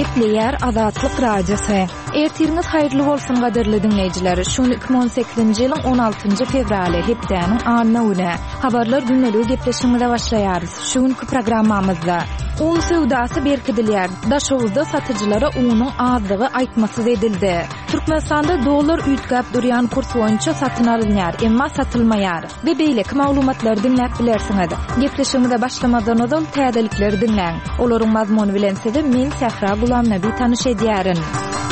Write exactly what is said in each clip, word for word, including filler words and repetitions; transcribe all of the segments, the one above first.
Nükleer Azatlyk Radiosu. Ertiriniz hayırlı bolsun gaderli dinleyijiler. Şunu iki bin on sekizinji ýylyň on altynjy fevraly hepdeniň anyna uly. Habarlar günlegi gepleşigine başlaýarys. Şuňky programmamyzda un sowdasy berkidilýär. Daşowuzda satyjylara unyň azlygy aýtmasy edildi. Türkmenistanda dollar üýtgäp durýan kurs boýunça satyn alynýar, emma satylmaýar. We beýleki maglumatlar dinläp bilersiňiz. Gepleşigine başlamadan öňe täzelikleri dinläň. Olaryň mazmuny bilen sizi men Sahra Gulamnaby tanyş edýärin.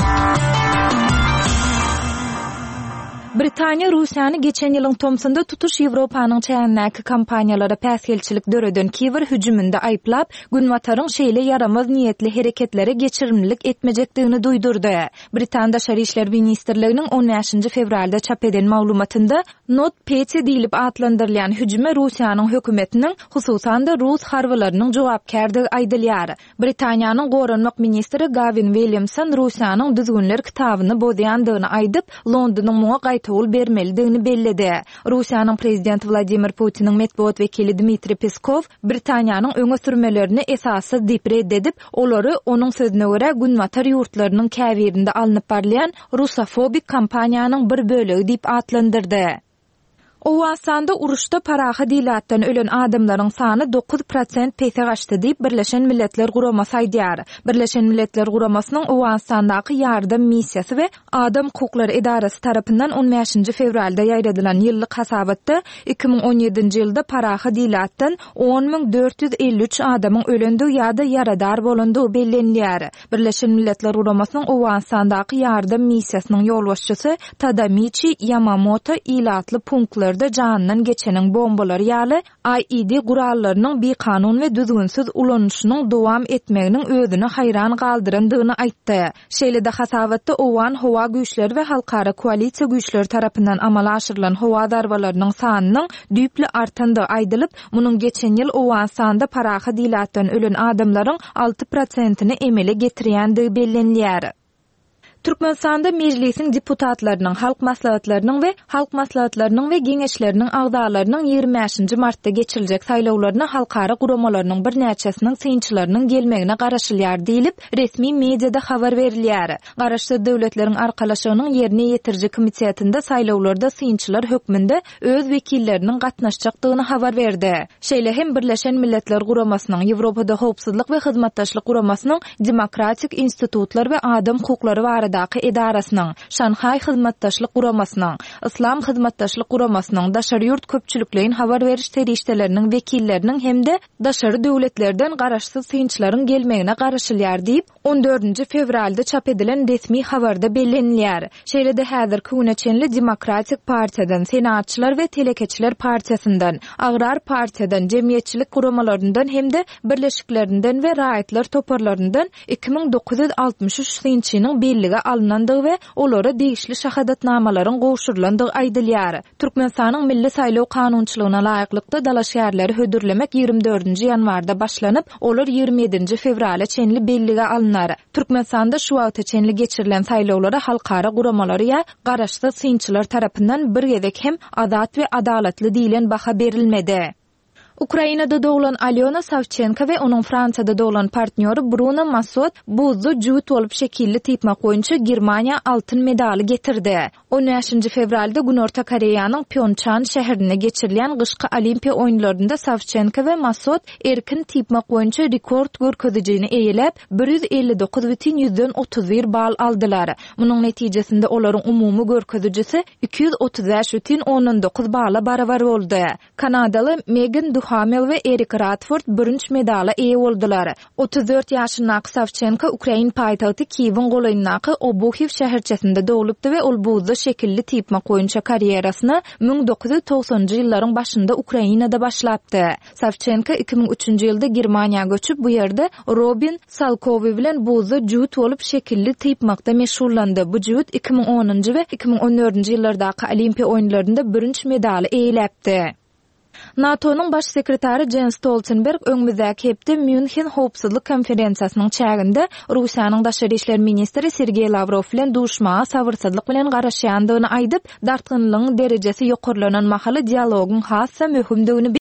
Britaniýa Russiýany geçen ýylyň tomsunda tutuş Ýewropanyň çäňnäki kampaniýalara päsgelçilik döreden kiber hüjüminde aýplap, Günwataryň şeýle yaramaz niýetli hereketlere geçirimlilik etmejekdigini duýdurdy. Britaniýa Daşary işler ministrliginiň on beşinji fevralda çap eden maglumatynda NotPetya diýilip atlandyrylýan hüjüme Russiýanyň hökümetiniň, hususan da Rus harbalarynyň jogapkärligi aýdylýar. Britaniýanyň goranmak ministri Gavin Williamson Russiýanyň düzgünler kitabyny bozýandygyny aýdyp, Londonyň muňa gaýtawul bermelidigini belledi. Russiýanyň prezidenti Vladimir Putiniň medeniýet wekili Dmitri Peskov Britaniýanyň öňe sürmelerini esassız diýip reddedip, olary onuň sözüne görä Günwatar ýurtlarynyň käbirinde alınıp barlayan Russofobik kampaniýanyň bir bölegi diýip atlandyrdy. Owasanda uruşda paraha dilatdan ölen adamlaryň sany dokuz prosent peýse gaçdy diýip Birleşen Milletler Guramasy aýdýar. Birleşen Milletler Guramasynyň Owasandaky ýardam missiýasy we Adam hukuklary edarasy tarapyndan on beşinji fevralda ýaýradylan ýyllyk hasabatda iki bin on ýedinji ýylda paraha dilatdan on miň dört ýüz elli üç adamyň ölendigi ýa-da ýaradar bolandygy bellenilýär. Birleşen Milletler Guramasynyň Owasandaky ýardam missiýasynyň ýolbaşçysy Tadamichi Yamamoto ilatly punktlar da janynyň geçeniň bombalary ýaly I E D gurallarynyň bir kanun we düzgünsiz ulanýyşynyň dowam etmeginiň özüni hayran galdyrandygyny aýtdy. Şeýle-de hasabatda owan howa güýçleri we halkara koalisiýa güýçleri tarapyndan amala aşyrylan howa darbalarynyň sanynyň düýpli artandygy aýdylyp, munyň geçen ýyl Owansanda paraha dilatdan ölen adamlaryň alty prosentini emele getirýändigi bellenilýär. Türkmenistanda meclisiň deputatlarynyň, halk maslahatlarynyň we halk maslahatlarynyň we geňeşleriniň agdalarynyň ýygrimi beşinji martda geçiriljek saýlawlaryna halkara guramalarynyň bir näçesiniň synçylarynyň gelmegine garaşylýar diýilip, resmi mediada habar berilýär. Garaşdy döwletleriň arkalaşygynyň ýerine ýetirji komitetinde saýlawlarda synçylar hökmünde öz wekilleriniň gatnaşjakdygyny habar berdi. Şeýle hem Birleşen Milletler Guramasynyň, Ýewropada howpsuzlyk we hyzmatdaşlyk guramasynyň Demokratik institutlar we adam hukuklary barada edarasynyň, Şanhay hyzmatdaşlyk guramasynyň, Islam hyzmatdaşlyk guramasynyň, Daşary ýurt köpçüliklerin habar beriş terişdeleriniň wekilleriniň hemde daşary döwletlerden garaşsyz synçylaryň gelmegine garaşylýar diýip on dördünji fevralda çap edilen resmi habarda bellenilýär. Şeýle-de häzirki güneçenli Demokratik partiýadan, senatçylar we telekeçiler partiýasyndan, Agrar partiýadan, jemgyýetçilik guramalaryndan hemde birleşiklerinden we raýatlar toparlaryndan iki bin dokuz ýüz altymyş üç synçynyň belligi alınandygy we olara diýişli şahadatnamalaryň gowşurylandygy aýdylýar. Türkmenistanyň milli saýlaw kanunçylygyna laýyklykda dalaşýarlary hödürlemek ýygrimi dördünji ýanwarda başlanyp, olar ýygrimi ýedinji fevrala çenli bellige alynar. Türkmenistanda şu wagta çenli geçirilen saýlawlara halkara guramalary ýa garaşsyz synçylar tarapyndan bir gezek hem azat we adalatly diýilen baha berilmedi. Ukrainada doğulan Alyona Savchenko we onuň Fransada doğulan partnýory Bruno Massot buzlu juýut bolup şekilli tiýmek boýunça Germaniýa altyn medali getirdi. on beşinji fevralda Günorta Koreýanyň Pyeongchang şäherine geçirilen gyşky Olimpiýa oýunlarynda Savchenko we Massot erkin tiýmek boýunça rekord görkezijini eýelep bir ýüz elli dokuz бүтүн ýüzden otuz bir bal aldylar. Munyň netijesinde olaryň umumy görkezijisi iki ýüz otuz beş бүтүn on dokuz bala barabar boldy. Kanadaly Megan Hamel we Erik Radford birinci medala eýe boldular. otuz dört ýaşyndaky Savchenko Ukraina paýtagty Kiýewiň golayyndaky Obuhiv şäherçesinde dowlupdy we ol buzda şekilli tiýmek boýunça karýerasyny bin dokuz ýüz togsanjy ýyllaryň başynda Ukrainada başlapdy. Savchenko iki bin üçünji ýylda Germaniýa göçüp bu ýerde Robin Salkowy bilen buzda juýut bolup şekilli tiýmekde meşhurlandy. Bu juýut iki bin onunji we iki bin on dördünji ýyllardaky Olimpiýa oýunlarynda birinci medali eýelepdi. NATO'nun baş sekretari Jens Stoltenberg öňümüzdäki hepde München howpsuzlyk konferensiýasynyň çäginde Russiýanyň daşary işler ministri Sergey Lavrov bilen duşmağa sabırsızlyk bilen garaşýandygyny aýdyp, dartgynlygyň derejesi ýokarlanan mahaly dialogyň hassa möhümdigini